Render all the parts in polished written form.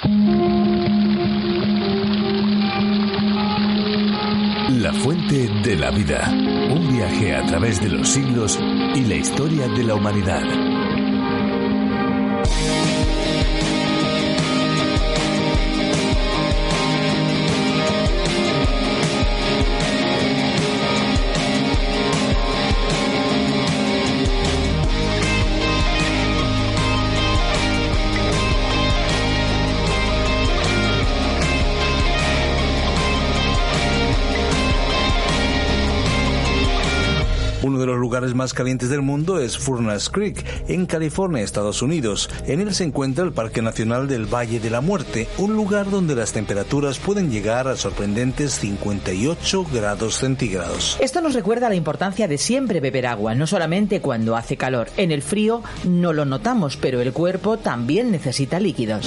La fuente de la vida. Un viaje a través de los siglos y la historia de la humanidad. Uno de los lugares más calientes del mundo es Furnace Creek, en California, Estados Unidos. En él se encuentra el Parque Nacional del Valle de la Muerte, un lugar donde las temperaturas pueden llegar a sorprendentes 58 grados centígrados. Esto nos recuerda la importancia de siempre beber agua, no solamente cuando hace calor. En el frío no lo notamos, pero el cuerpo también necesita líquidos.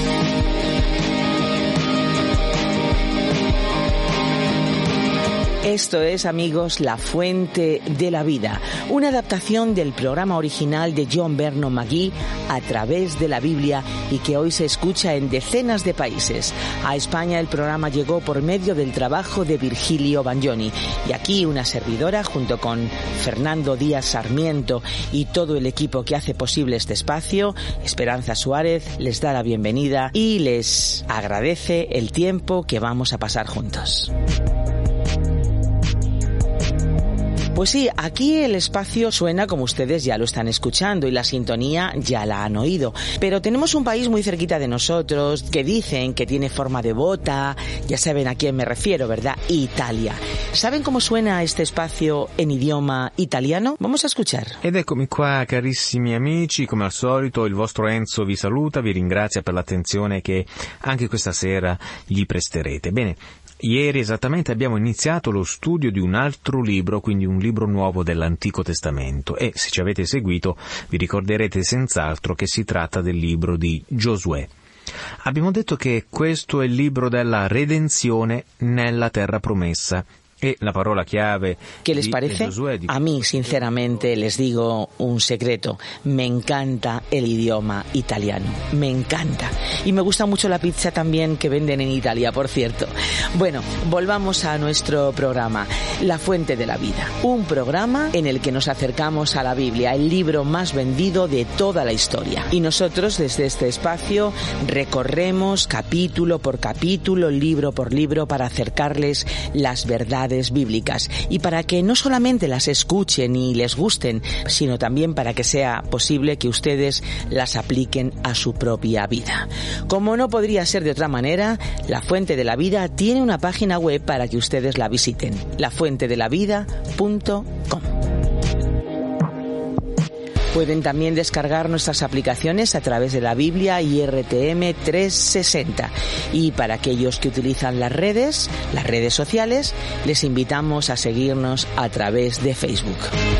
Esto es, amigos, La Fuente de la Vida, una adaptación del programa original de John Vernon McGee a través de la Biblia y que hoy se escucha en decenas de países. A España el programa llegó por medio del trabajo de Virgilio Bagnoni y aquí una servidora junto con Fernando Díaz Sarmiento y todo el equipo que hace posible este espacio, Esperanza Suárez, les da la bienvenida y les agradece el tiempo que vamos a pasar juntos. Pues sí, aquí el espacio suena como ustedes ya lo están escuchando y la sintonía ya la han oído. Pero tenemos un país muy cerquita de nosotros que dicen que tiene forma de bota, ya saben a quién me refiero, ¿verdad? Italia. ¿Saben cómo suena este espacio en idioma italiano? Vamos a escuchar. Ed eccomi qua, carissimi amici, come al solito il vostro Enzo vi saluta, vi ringrazia per l'attenzione che anche questa sera gli presterete. Bene. Ieri esattamente abbiamo iniziato lo studio di un altro libro, quindi un libro nuovo dell'Antico Testamento e se ci avete seguito vi ricorderete senz'altro che si tratta del libro di Giosuè. Abbiamo detto che questo è il libro della redenzione nella terra promessa. E la parola chiave. ¿Qué les parece? A mí, sinceramente, les digo un secreto. Me encanta el idioma italiano. Me encanta. Y me gusta mucho la pizza también que venden en Italia, por cierto. Bueno, volvamos a nuestro programa. La Fuente de la Vida. Un programa en el que nos acercamos a la Biblia, el libro más vendido de toda la historia. Y nosotros, desde este espacio, recorremos capítulo por capítulo, libro por libro, para acercarles las verdades bíblicas y para que no solamente las escuchen y les gusten, sino también para que sea posible que ustedes las apliquen a su propia vida. Como no podría ser de otra manera, La Fuente de la Vida tiene una página web para que ustedes la visiten, lafuentedelavida.com. Pueden también descargar nuestras aplicaciones a través de la Biblia y RTM 360. Y para aquellos que utilizan las redes sociales, les invitamos a seguirnos a través de Facebook.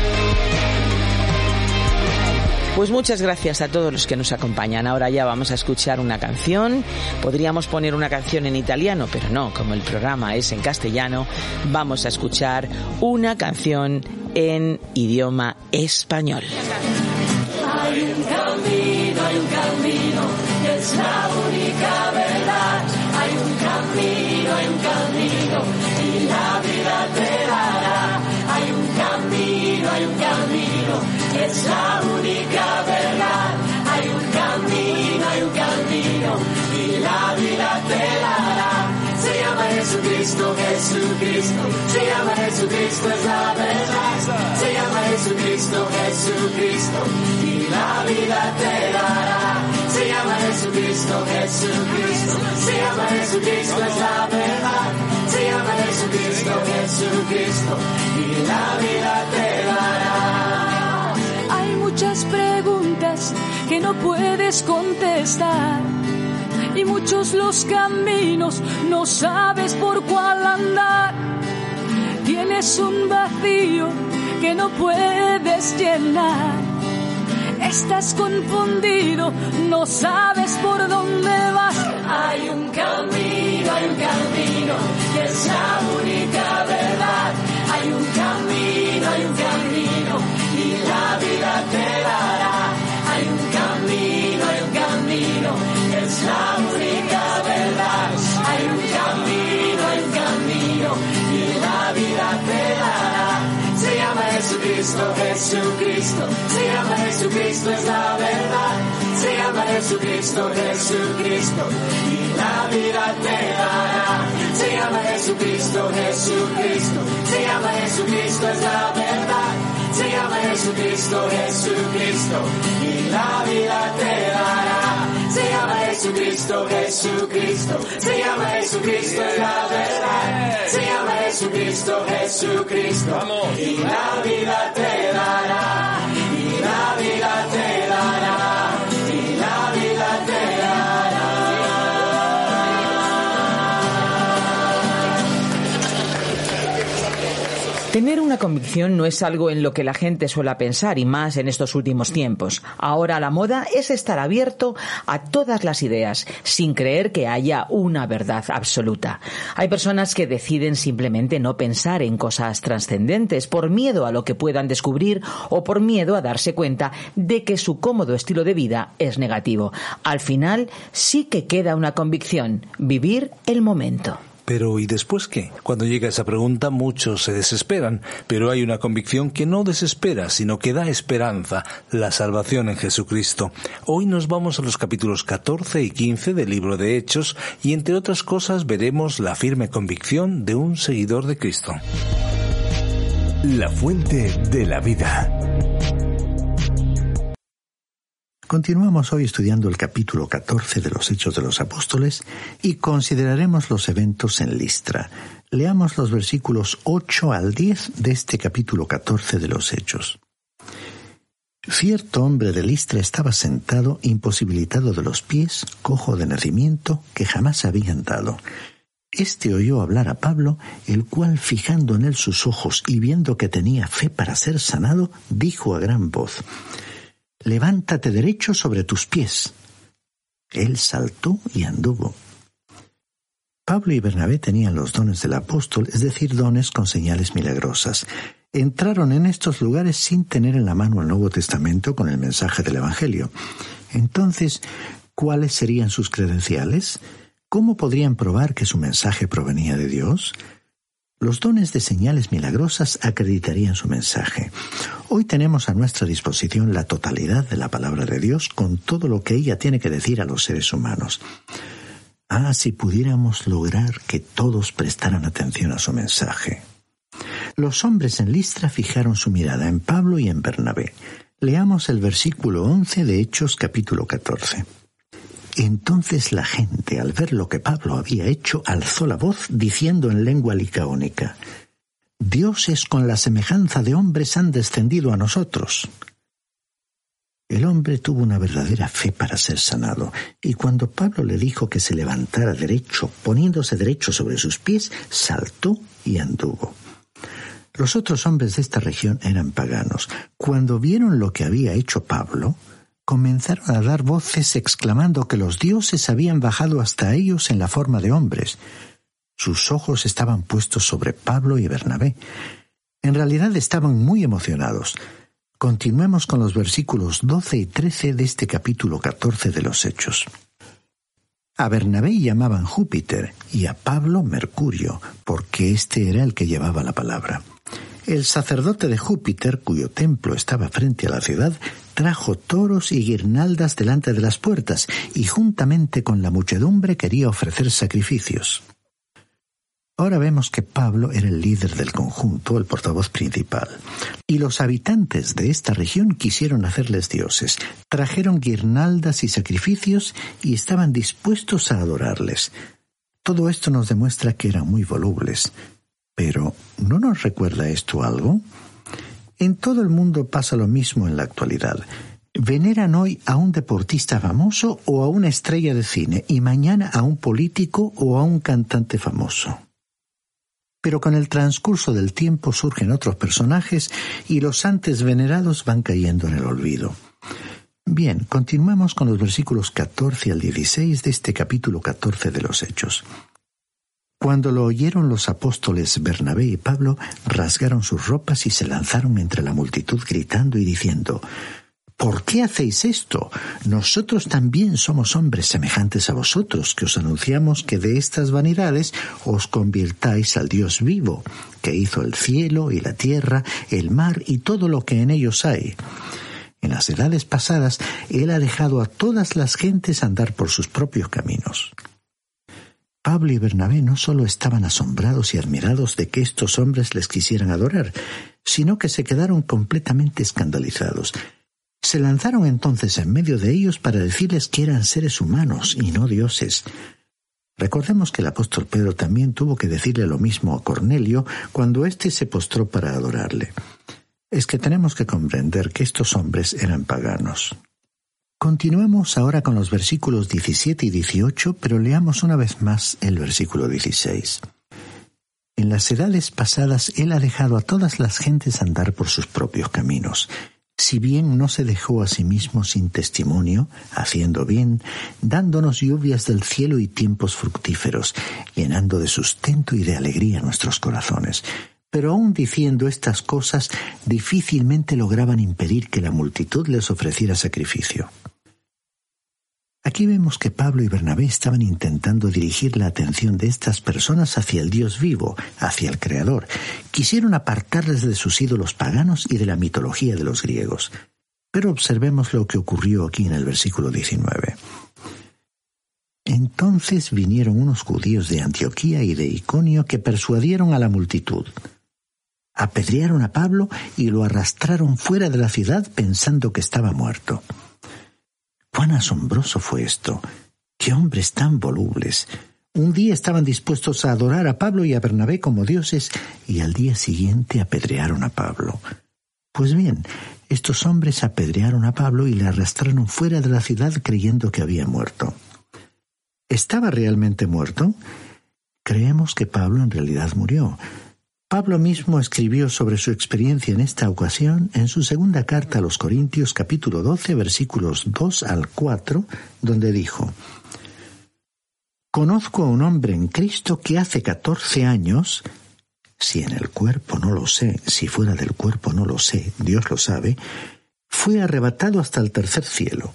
Pues muchas gracias a todos los que nos acompañan. Ahora ya vamos a escuchar una canción. Podríamos poner una canción en italiano, pero no, como el programa es en castellano, vamos a escuchar una canción en idioma español. Hay un camino, es la única verdad. Hay un camino, y la vida te dará. Hay un camino, es la única verdad. Hay un camino, y la vida te dará. Se llama Jesucristo, se llama Jesucristo, es la verdad. Se llama Jesucristo, y la vida te dará. Se llama Jesucristo, se llama Jesucristo, es la verdad. Se llama Jesucristo, y la vida te dará. Hay muchas preguntas que no puedes contestar y muchos los caminos, no sabes por cuál andar. Tienes un vacío que no puedes llenar. Estás confundido, no sabes por dónde vas. Hay un camino, que es la única verdad. Hay un camino, y la vida te dará. Hay un camino, que es la única Jesucristo es la verdad. Se llama Jesucristo, Jesucristo, y la vida te dará. Se llama Jesucristo, Jesucristo, se llama Jesucristo es la verdad. Se llama Jesucristo, Jesucristo, y la vida te dará. Se llama Jesucristo, Jesucristo, se llama Jesucristo es la verdad. Se llama Jesucristo, Jesucristo, y la vida te dará. Y la vida te dará. Y la vida te dará. Tener una convicción no es algo en lo que la gente suele pensar, y más en estos últimos tiempos. Ahora la moda es estar abierto a todas las ideas, sin creer que haya una verdad absoluta. Hay personas que deciden simplemente no pensar en cosas trascendentes por miedo a lo que puedan descubrir o por miedo a darse cuenta de que su cómodo estilo de vida es negativo. Al final sí que queda una convicción: vivir el momento. Pero ¿y después qué? Cuando llega esa pregunta muchos se desesperan, pero hay una convicción que no desespera, sino que da esperanza, la salvación en Jesucristo. Hoy nos vamos a los capítulos 14 y 15 del libro de Hechos y entre otras cosas veremos la firme convicción de un seguidor de Cristo. La fuente de la vida. Continuamos hoy estudiando el capítulo 14 de los Hechos de los Apóstoles y consideraremos los eventos en Listra. Leamos los versículos 8 al 10 de este capítulo 14 de los Hechos. Cierto hombre de Listra estaba sentado, imposibilitado de los pies, cojo de nacimiento, que jamás había andado. Este oyó hablar a Pablo, el cual, fijando en él sus ojos y viendo que tenía fe para ser sanado, dijo a gran voz: «Levántate derecho sobre tus pies». Él saltó y anduvo. Pablo y Bernabé tenían los dones del apóstol, es decir, dones con señales milagrosas. Entraron en estos lugares sin tener en la mano el Nuevo Testamento con el mensaje del Evangelio. Entonces, ¿cuáles serían sus credenciales? ¿Cómo podrían probar que su mensaje provenía de Dios? Los dones de señales milagrosas acreditarían su mensaje. Hoy tenemos a nuestra disposición la totalidad de la palabra de Dios con todo lo que ella tiene que decir a los seres humanos. Si pudiéramos lograr que todos prestaran atención a su mensaje. Los hombres en Listra fijaron su mirada en Pablo y en Bernabé. Leamos el versículo 11 de Hechos capítulo 14. Entonces la gente, al ver lo que Pablo había hecho, alzó la voz, diciendo en lengua licaónica: «Dioses con la semejanza de hombres han descendido a nosotros». El hombre tuvo una verdadera fe para ser sanado, y cuando Pablo le dijo que se levantara derecho, poniéndose derecho sobre sus pies, saltó y anduvo. Los otros hombres de esta región eran paganos. Cuando vieron lo que había hecho Pablo, comenzaron a dar voces exclamando que los dioses habían bajado hasta ellos en la forma de hombres. Sus ojos estaban puestos sobre Pablo y Bernabé. En realidad estaban muy emocionados. Continuemos con los versículos 12 y 13 de este capítulo 14 de los Hechos. A Bernabé llamaban Júpiter y a Pablo Mercurio, porque este era el que llevaba la palabra. El sacerdote de Júpiter, cuyo templo estaba frente a la ciudad, trajo toros y guirnaldas delante de las puertas, y juntamente con la muchedumbre quería ofrecer sacrificios. Ahora vemos que Pablo era el líder del conjunto, el portavoz principal, y los habitantes de esta región quisieron hacerles dioses. Trajeron guirnaldas y sacrificios y estaban dispuestos a adorarles. Todo esto nos demuestra que eran muy volubles. Pero, ¿no nos recuerda esto algo? En todo el mundo pasa lo mismo en la actualidad. Veneran hoy a un deportista famoso o a una estrella de cine, y mañana a un político o a un cantante famoso. Pero con el transcurso del tiempo surgen otros personajes y los antes venerados van cayendo en el olvido. Bien, continuamos con los versículos 14 al 16 de este capítulo 14 de los Hechos. Cuando lo oyeron los apóstoles Bernabé y Pablo, rasgaron sus ropas y se lanzaron entre la multitud gritando y diciendo: «¿Por qué hacéis esto? Nosotros también somos hombres semejantes a vosotros, que os anunciamos que de estas vanidades os convirtáis al Dios vivo, que hizo el cielo y la tierra, el mar y todo lo que en ellos hay». En las edades pasadas, Él ha dejado a todas las gentes andar por sus propios caminos. Pablo y Bernabé no solo estaban asombrados y admirados de que estos hombres les quisieran adorar, sino que se quedaron completamente escandalizados. Se lanzaron entonces en medio de ellos para decirles que eran seres humanos y no dioses. Recordemos que el apóstol Pedro también tuvo que decirle lo mismo a Cornelio cuando éste se postró para adorarle. Es que tenemos que comprender que estos hombres eran paganos. Continuemos ahora con los versículos 17 y 18, pero leamos una vez más el versículo 16. En las edades pasadas Él ha dejado a todas las gentes andar por sus propios caminos. Si bien no se dejó a sí mismo sin testimonio, haciendo bien, dándonos lluvias del cielo y tiempos fructíferos, llenando de sustento y de alegría nuestros corazones. Pero aún diciendo estas cosas, difícilmente lograban impedir que la multitud les ofreciera sacrificio. Aquí vemos que Pablo y Bernabé estaban intentando dirigir la atención de estas personas hacia el Dios vivo, hacia el Creador. Quisieron apartarles de sus ídolos paganos y de la mitología de los griegos. Pero observemos lo que ocurrió aquí en el versículo 19. Entonces vinieron unos judíos de Antioquía y de Iconio que persuadieron a la multitud. Apedrearon a Pablo y lo arrastraron fuera de la ciudad pensando que estaba muerto. ¡Cuán asombroso fue esto! ¡Qué hombres tan volubles! Un día estaban dispuestos a adorar a Pablo y a Bernabé como dioses y al día siguiente apedrearon a Pablo. Pues bien, estos hombres apedrearon a Pablo y le arrastraron fuera de la ciudad creyendo que había muerto. ¿Estaba realmente muerto? Creemos que Pablo en realidad murió. Pablo mismo escribió sobre su experiencia en esta ocasión en su segunda carta a los Corintios, capítulo 12, versículos 2 al 4, donde dijo: «Conozco a un hombre en Cristo que hace 14 años, si en el cuerpo no lo sé, si fuera del cuerpo no lo sé, Dios lo sabe, fue arrebatado hasta el tercer cielo.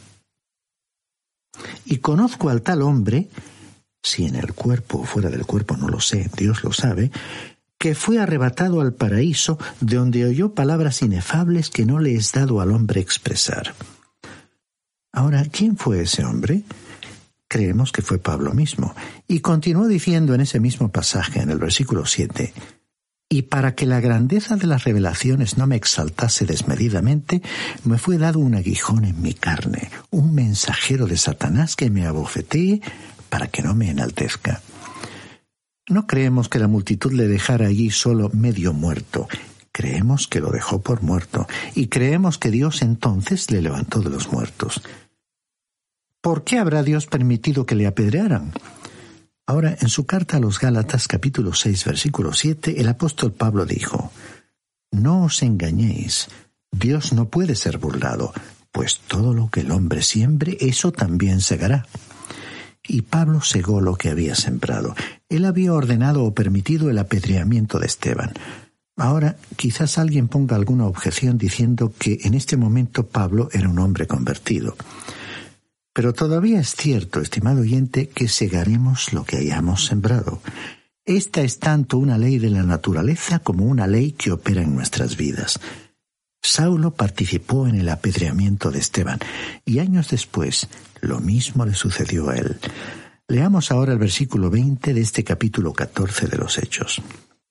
Y conozco al tal hombre, si en el cuerpo o fuera del cuerpo no lo sé, Dios lo sabe, que fue arrebatado al paraíso, de donde oyó palabras inefables que no le es dado al hombre expresar». Ahora, ¿quién fue ese hombre? Creemos que fue Pablo mismo. Y continuó diciendo en ese mismo pasaje, en el versículo 7, «Y para que la grandeza de las revelaciones no me exaltase desmedidamente, me fue dado un aguijón en mi carne, un mensajero de Satanás que me abofetee para que no me enaltezca». No creemos que la multitud le dejara allí solo medio muerto. Creemos que lo dejó por muerto, y creemos que Dios entonces le levantó de los muertos. ¿Por qué habrá Dios permitido que le apedrearan? Ahora, en su carta a los Gálatas, capítulo 6, versículo 7, el apóstol Pablo dijo: «No os engañéis, Dios no puede ser burlado, pues todo lo que el hombre siembre, eso también segará». Y Pablo segó lo que había sembrado. Él había ordenado o permitido el apedreamiento de Esteban. Ahora, quizás alguien ponga alguna objeción diciendo que en este momento Pablo era un hombre convertido. Pero todavía es cierto, estimado oyente, que segaremos lo que hayamos sembrado. Esta es tanto una ley de la naturaleza como una ley que opera en nuestras vidas. Saulo participó en el apedreamiento de Esteban, y años después lo mismo le sucedió a él. Leamos ahora el versículo 20 de este capítulo 14 de los Hechos.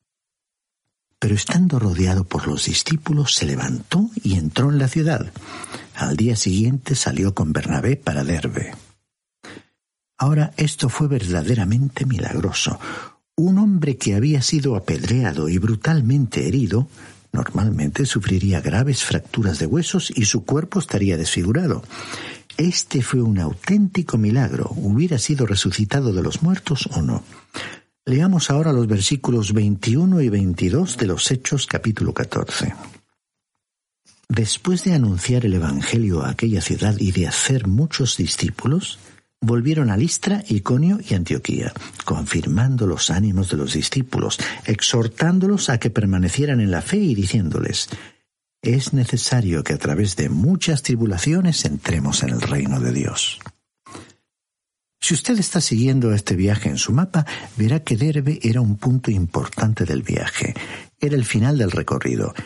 «Pero estando rodeado por los discípulos, se levantó y entró en la ciudad. Al día siguiente salió con Bernabé para Derbe». Ahora, esto fue verdaderamente milagroso. Un hombre que había sido apedreado y brutalmente herido, normalmente sufriría graves fracturas de huesos y su cuerpo estaría desfigurado. Este fue un auténtico milagro. ¿Hubiera sido resucitado de los muertos o no? Leamos ahora los versículos 21 y 22 de los Hechos, capítulo 14. Después de anunciar el Evangelio a aquella ciudad y de hacer muchos discípulos, volvieron a Listra, Iconio y Antioquía, confirmando los ánimos de los discípulos, exhortándolos a que permanecieran en la fe y diciéndoles: «Es necesario que a través de muchas tribulaciones entremos en el reino de Dios». Si usted está siguiendo este viaje en su mapa, verá que Derbe era un punto importante del viaje. Era el final del recorrido.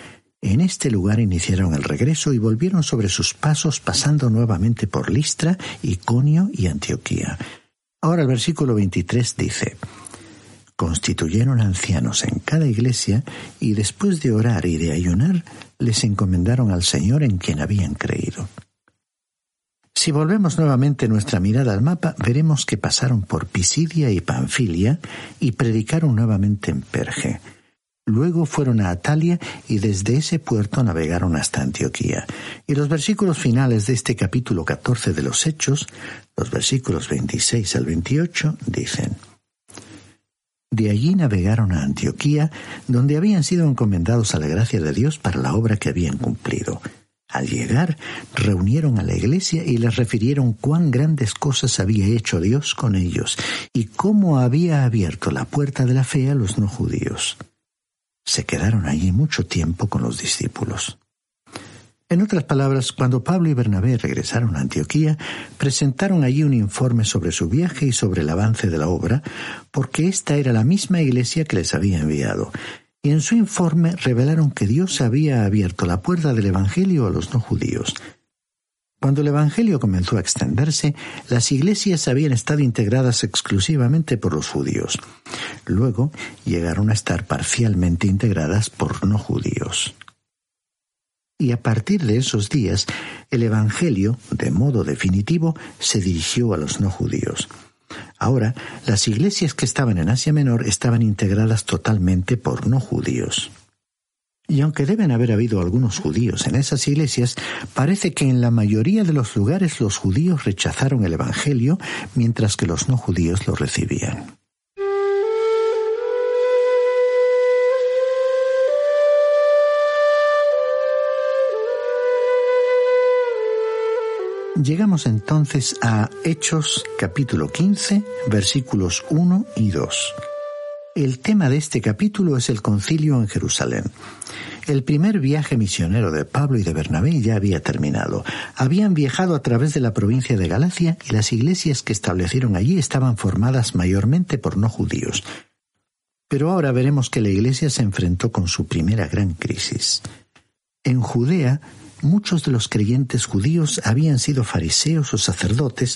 En este lugar iniciaron el regreso y volvieron sobre sus pasos, pasando nuevamente por Listra, Iconio y Antioquía. Ahora el versículo 23 dice: constituyeron ancianos en cada iglesia y después de orar y de ayunar, les encomendaron al Señor en quien habían creído. Si volvemos nuevamente nuestra mirada al mapa, veremos que pasaron por Pisidia y Panfilia y predicaron nuevamente en Perge. Luego fueron a Atalia y desde ese puerto navegaron hasta Antioquía. Y los versículos finales de este capítulo 14 de los Hechos, los versículos 26 al 28, dicen: de allí navegaron a Antioquía, donde habían sido encomendados a la gracia de Dios para la obra que habían cumplido. Al llegar, reunieron a la iglesia y les refirieron cuán grandes cosas había hecho Dios con ellos y cómo había abierto la puerta de la fe a los no judíos. Se quedaron allí mucho tiempo con los discípulos. En otras palabras, cuando Pablo y Bernabé regresaron a Antioquía, presentaron allí un informe sobre su viaje y sobre el avance de la obra, porque esta era la misma iglesia que les había enviado. Y en su informe revelaron que Dios había abierto la puerta del Evangelio a los no judíos. Cuando el Evangelio comenzó a extenderse, las iglesias habían estado integradas exclusivamente por los judíos. Luego llegaron a estar parcialmente integradas por no judíos. Y a partir de esos días, el Evangelio, de modo definitivo, se dirigió a los no judíos. Ahora, las iglesias que estaban en Asia Menor estaban integradas totalmente por no judíos. Y aunque deben haber habido algunos judíos en esas iglesias, parece que en la mayoría de los lugares los judíos rechazaron el Evangelio, mientras que los no judíos lo recibían. Llegamos entonces a Hechos capítulo 15, versículos 1 y 2. El tema de este capítulo es el concilio en Jerusalén. El primer viaje misionero de Pablo y de Bernabé ya había terminado. Habían viajado a través de la provincia de Galacia y las iglesias que establecieron allí estaban formadas mayormente por no judíos. Pero ahora veremos que la iglesia se enfrentó con su primera gran crisis. En Judea, muchos de los creyentes judíos habían sido fariseos o sacerdotes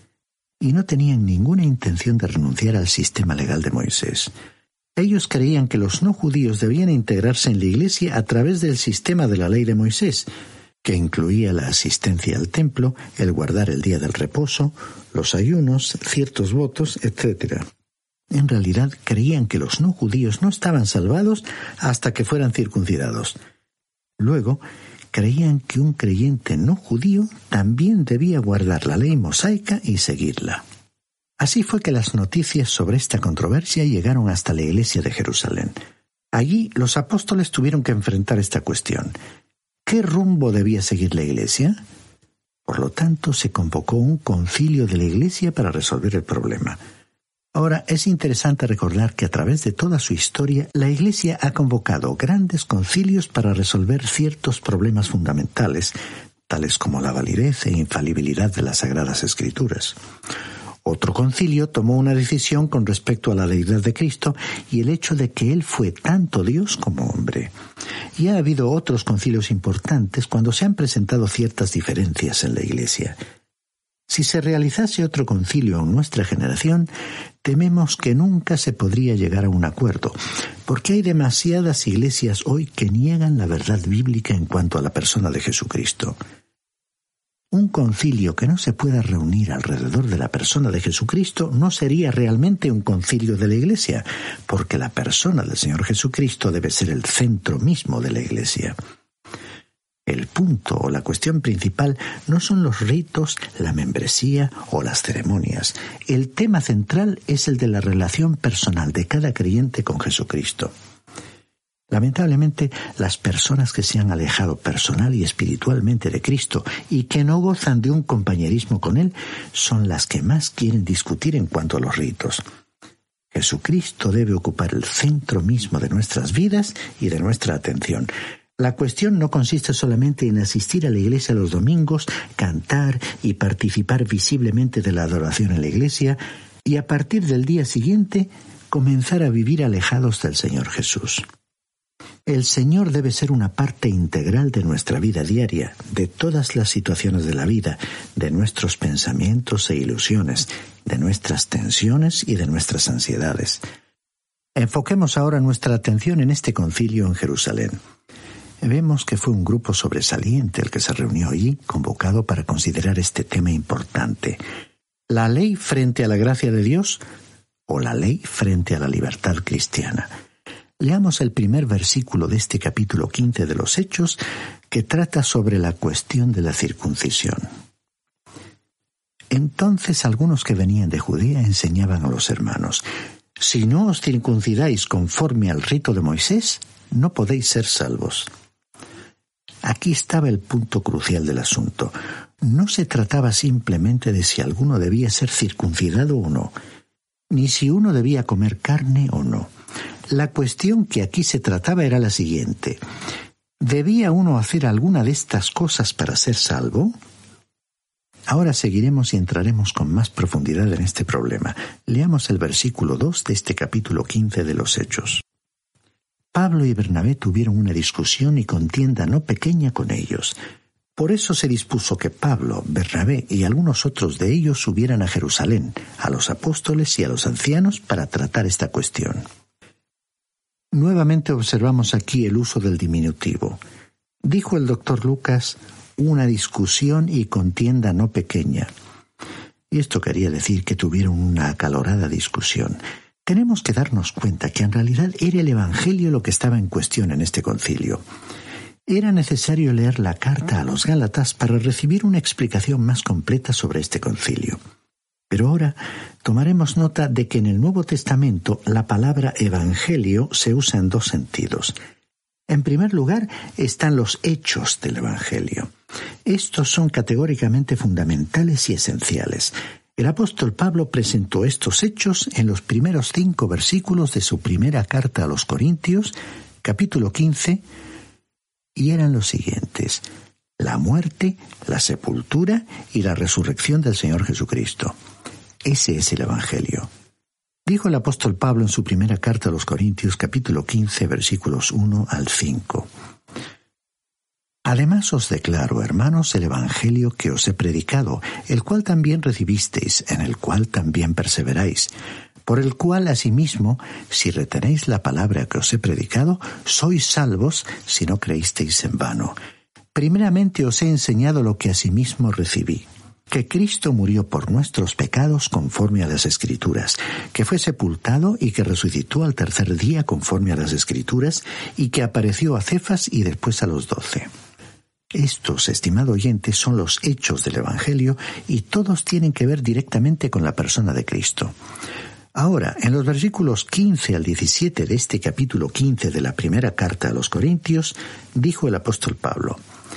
y no tenían ninguna intención de renunciar al sistema legal de Moisés. Ellos creían que los no judíos debían integrarse en la iglesia a través del sistema de la ley de Moisés, que incluía la asistencia al templo, el guardar el día del reposo, los ayunos, ciertos votos, etc. En realidad creían que los no judíos no estaban salvados hasta que fueran circuncidados. Luego, creían que un creyente no judío también debía guardar la ley mosaica y seguirla. Así fue que las noticias sobre esta controversia llegaron hasta la iglesia de Jerusalén. Allí los apóstoles tuvieron que enfrentar esta cuestión. ¿Qué rumbo debía seguir la iglesia? Por lo tanto, se convocó un concilio de la iglesia para resolver el problema. Ahora, es interesante recordar que a través de toda su historia, la Iglesia ha convocado grandes concilios para resolver ciertos problemas fundamentales, tales como la validez e infalibilidad de las Sagradas Escrituras. Otro concilio tomó una decisión con respecto a la deidad de Cristo y el hecho de que Él fue tanto Dios como hombre. Y ha habido otros concilios importantes cuando se han presentado ciertas diferencias en la Iglesia. Si se realizase otro concilio en nuestra generación, tememos que nunca se podría llegar a un acuerdo, porque hay demasiadas iglesias hoy que niegan la verdad bíblica en cuanto a la persona de Jesucristo. Un concilio que no se pueda reunir alrededor de la persona de Jesucristo no sería realmente un concilio de la Iglesia, porque la persona del Señor Jesucristo debe ser el centro mismo de la Iglesia. El punto o la cuestión principal no son los ritos, la membresía o las ceremonias. El tema central es el de la relación personal de cada creyente con Jesucristo. Lamentablemente, las personas que se han alejado personal y espiritualmente de Cristo y que no gozan de un compañerismo con Él son las que más quieren discutir en cuanto a los ritos. Jesucristo debe ocupar el centro mismo de nuestras vidas y de nuestra atención. La cuestión no consiste solamente en asistir a la iglesia los domingos, cantar y participar visiblemente de la adoración en la iglesia y a partir del día siguiente comenzar a vivir alejados del Señor Jesús. El Señor debe ser una parte integral de nuestra vida diaria, de todas las situaciones de la vida, de nuestros pensamientos e ilusiones, de nuestras tensiones y de nuestras ansiedades. Enfoquemos ahora nuestra atención en este concilio en Jerusalén. Vemos que fue un grupo sobresaliente el que se reunió allí, convocado para considerar este tema importante: ¿la ley frente a la gracia de Dios o la ley frente a la libertad cristiana? Leamos el primer versículo de este capítulo 15 de los Hechos, que trata sobre la cuestión de la circuncisión. Entonces algunos que venían de Judea enseñaban a los hermanos: si no os circuncidáis conforme al rito de Moisés, no podéis ser salvos. Aquí estaba el punto crucial del asunto. No se trataba simplemente de si alguno debía ser circuncidado o no, ni si uno debía comer carne o no. La cuestión que aquí se trataba era la siguiente: ¿debía uno hacer alguna de estas cosas para ser salvo? Ahora seguiremos y entraremos con más profundidad en este problema. Leamos el versículo 2 de este capítulo 15 de los Hechos. Pablo y Bernabé tuvieron una discusión y contienda no pequeña con ellos. Por eso se dispuso que Pablo, Bernabé y algunos otros de ellos subieran a Jerusalén, a los apóstoles y a los ancianos, para tratar esta cuestión. Nuevamente observamos aquí el uso del diminutivo. Dijo el doctor Lucas, una discusión y contienda no pequeña. Y esto quería decir que tuvieron una acalorada discusión. Tenemos que darnos cuenta que en realidad era el Evangelio lo que estaba en cuestión en este concilio. Era necesario leer la carta a los Gálatas para recibir una explicación más completa sobre este concilio. Pero ahora tomaremos nota de que en el Nuevo Testamento la palabra evangelio se usa en dos sentidos. En primer lugar están los hechos del evangelio. Estos son categóricamente fundamentales y esenciales. El apóstol Pablo presentó estos hechos en los primeros 5 versículos de su primera carta a los Corintios, capítulo 15, y eran los siguientes: la muerte, la sepultura y la resurrección del Señor Jesucristo. Ese es el Evangelio. Dijo el apóstol Pablo en su primera carta a los Corintios, capítulo 15, versículos 1 al 5. Además os declaro, hermanos, el Evangelio que os he predicado, el cual también recibisteis, en el cual también perseveráis, por el cual asimismo, si retenéis la palabra que os he predicado, sois salvos si no creísteis en vano. Primeramente os he enseñado lo que asimismo recibí: que Cristo murió por nuestros pecados conforme a las Escrituras, que fue sepultado y que resucitó al tercer día conforme a las Escrituras, y que apareció a Cefas y después a los 12. Estos, estimado oyente, son los hechos del Evangelio y todos tienen que ver directamente con la persona de Cristo. Ahora, en los versículos 15 al 17 de este capítulo 15 de la primera carta a los Corintios, dijo el apóstol Pablo: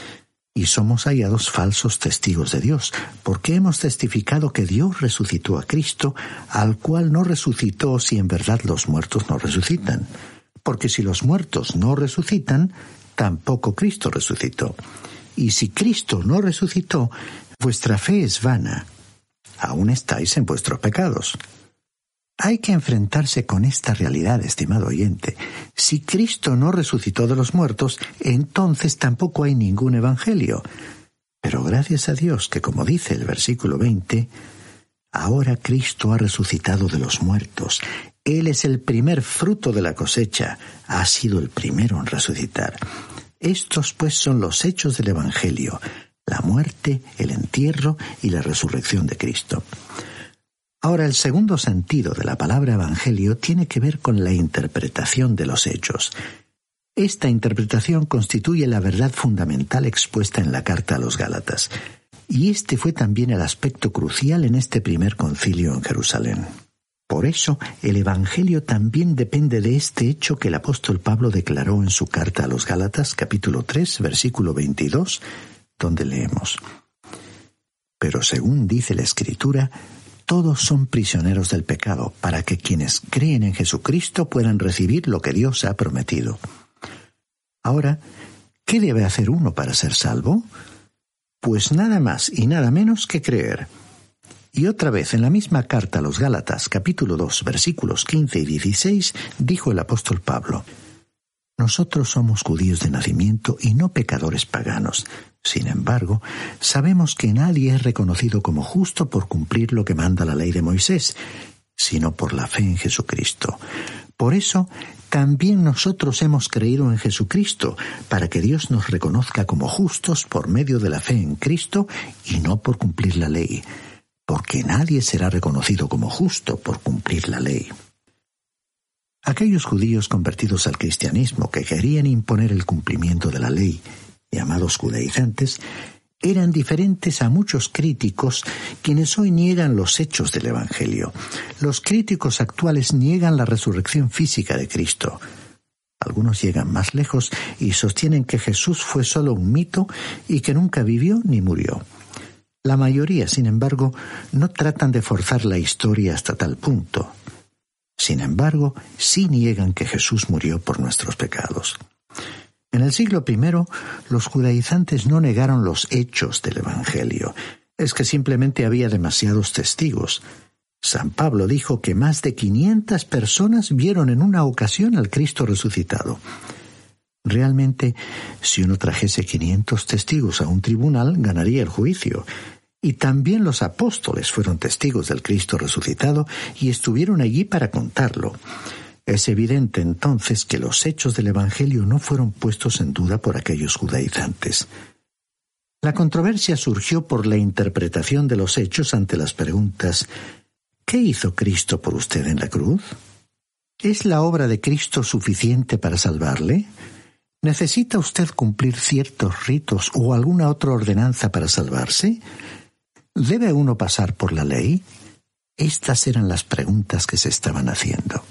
y somos hallados falsos testigos de Dios, porque hemos testificado que Dios resucitó a Cristo, al cual no resucitó si en verdad los muertos no resucitan. Porque si los muertos no resucitan, tampoco Cristo resucitó. Y si Cristo no resucitó, vuestra fe es vana. Aún estáis en vuestros pecados. Hay que enfrentarse con esta realidad, estimado oyente. Si Cristo no resucitó de los muertos, entonces tampoco hay ningún evangelio. Pero gracias a Dios que, como dice el versículo 20, ahora Cristo ha resucitado de los muertos. Él es el primer fruto de la cosecha. Ha sido el primero en resucitar. Estos, pues, son los hechos del evangelio: la muerte, el entierro y la resurrección de Cristo. Ahora, el segundo sentido de la palabra evangelio tiene que ver con la interpretación de los hechos. Esta interpretación constituye la verdad fundamental expuesta en la carta a los Gálatas, y este fue también el aspecto crucial en este primer concilio en Jerusalén. Por eso, el evangelio también depende de este hecho que el apóstol Pablo declaró en su carta a los Gálatas, capítulo 3, versículo 22, donde leemos: pero según dice la Escritura, todos son prisioneros del pecado, para que quienes creen en Jesucristo puedan recibir lo que Dios ha prometido. Ahora, ¿qué debe hacer uno para ser salvo? Pues nada más y nada menos que creer. Y otra vez, en la misma carta a los Gálatas, capítulo 2, versículos 15 y 16, dijo el apóstol Pablo: Nosotros somos judíos de nacimiento y no pecadores paganos. Sin embargo, sabemos que nadie es reconocido como justo por cumplir lo que manda la ley de Moisés, sino por la fe en Jesucristo. Por eso, también nosotros hemos creído en Jesucristo, para que Dios nos reconozca como justos por medio de la fe en Cristo y no por cumplir la ley, porque nadie será reconocido como justo por cumplir la ley. Aquellos judíos convertidos al cristianismo que querían imponer el cumplimiento de la ley, llamados judaizantes, eran diferentes a muchos críticos quienes hoy niegan los hechos del Evangelio. Los críticos actuales niegan la resurrección física de Cristo. Algunos llegan más lejos y sostienen que Jesús fue solo un mito y que nunca vivió ni murió. La mayoría, sin embargo, no tratan de forzar la historia hasta tal punto. Sin embargo, sí niegan que Jesús murió por nuestros pecados. En el siglo I, los judaizantes no negaron los hechos del Evangelio. Es que simplemente había demasiados testigos. San Pablo dijo que más de 500 personas vieron en una ocasión al Cristo resucitado. Realmente, si uno trajese 500 testigos a un tribunal, ganaría el juicio. Y también los apóstoles fueron testigos del Cristo resucitado y estuvieron allí para contarlo. Es evidente entonces que los hechos del Evangelio no fueron puestos en duda por aquellos judaizantes. La controversia surgió por la interpretación de los hechos ante las preguntas: ¿qué hizo Cristo por usted en la cruz? ¿Es la obra de Cristo suficiente para salvarle? ¿Necesita usted cumplir ciertos ritos o alguna otra ordenanza para salvarse? ¿Debe uno pasar por la ley? Estas eran las preguntas que se estaban haciendo.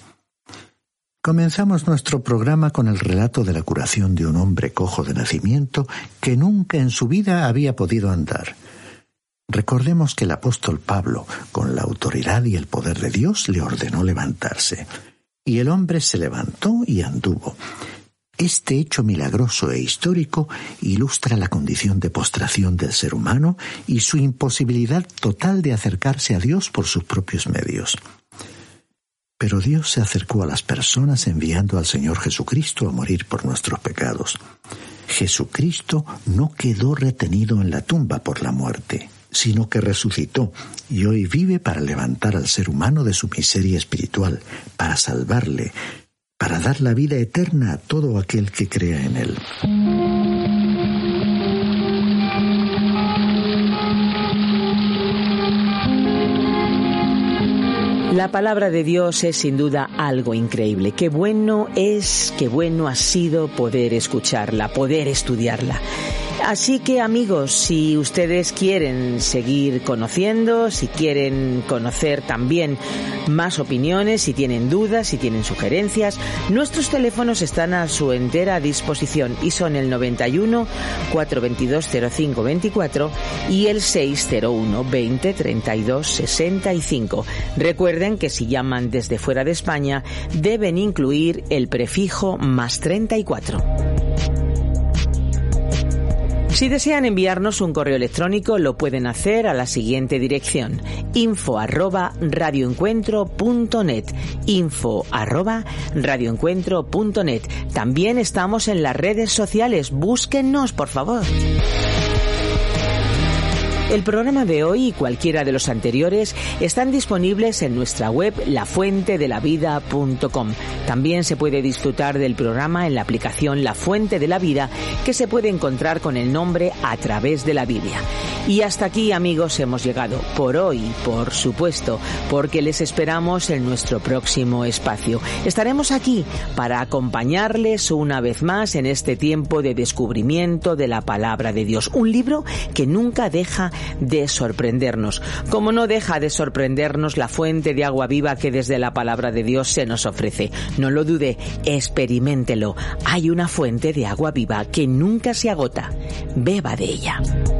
Comenzamos nuestro programa con el relato de la curación de un hombre cojo de nacimiento que nunca en su vida había podido andar. Recordemos que el apóstol Pablo, con la autoridad y el poder de Dios, le ordenó levantarse. Y el hombre se levantó y anduvo. Este hecho milagroso e histórico ilustra la condición de postración del ser humano y su imposibilidad total de acercarse a Dios por sus propios medios. Pero Dios se acercó a las personas enviando al Señor Jesucristo a morir por nuestros pecados. Jesucristo no quedó retenido en la tumba por la muerte, sino que resucitó y hoy vive para levantar al ser humano de su miseria espiritual, para salvarle, para dar la vida eterna a todo aquel que crea en Él. La palabra de Dios es sin duda algo increíble. Qué bueno ha sido poder escucharla, poder estudiarla. Así que, amigos, si ustedes quieren seguir conociendo, si quieren conocer también más opiniones, si tienen dudas, si tienen sugerencias, nuestros teléfonos están a su entera disposición y son el 91 422 0524 y el 601 20 32 65. Recuerden que si llaman desde fuera de España deben incluir el prefijo +34. Si desean enviarnos un correo electrónico, lo pueden hacer a la siguiente dirección: info@radioencuentro.net, info@radioencuentro.net. También estamos en las redes sociales, búsquennos, por favor. El programa de hoy y cualquiera de los anteriores están disponibles en nuestra web lafuentedelavida.com. También se puede disfrutar del programa en la aplicación La Fuente de la Vida, que se puede encontrar con el nombre A Través de la Biblia. Y hasta aquí, amigos, hemos llegado por hoy, por supuesto, porque les esperamos en nuestro próximo espacio. Estaremos aquí para acompañarles una vez más en este tiempo de descubrimiento de la palabra de Dios. Un libro que nunca deja de sorprendernos, como no deja de sorprendernos la fuente de agua viva que desde la palabra de Dios se nos ofrece. No lo dude, experiméntelo. Hay una fuente de agua viva que nunca se agota. Beba de ella.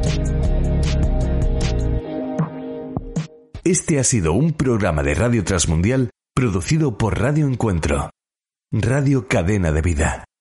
Este ha sido un programa de Radio Transmundial producido por Radio Encuentro, Radio Cadena de Vida.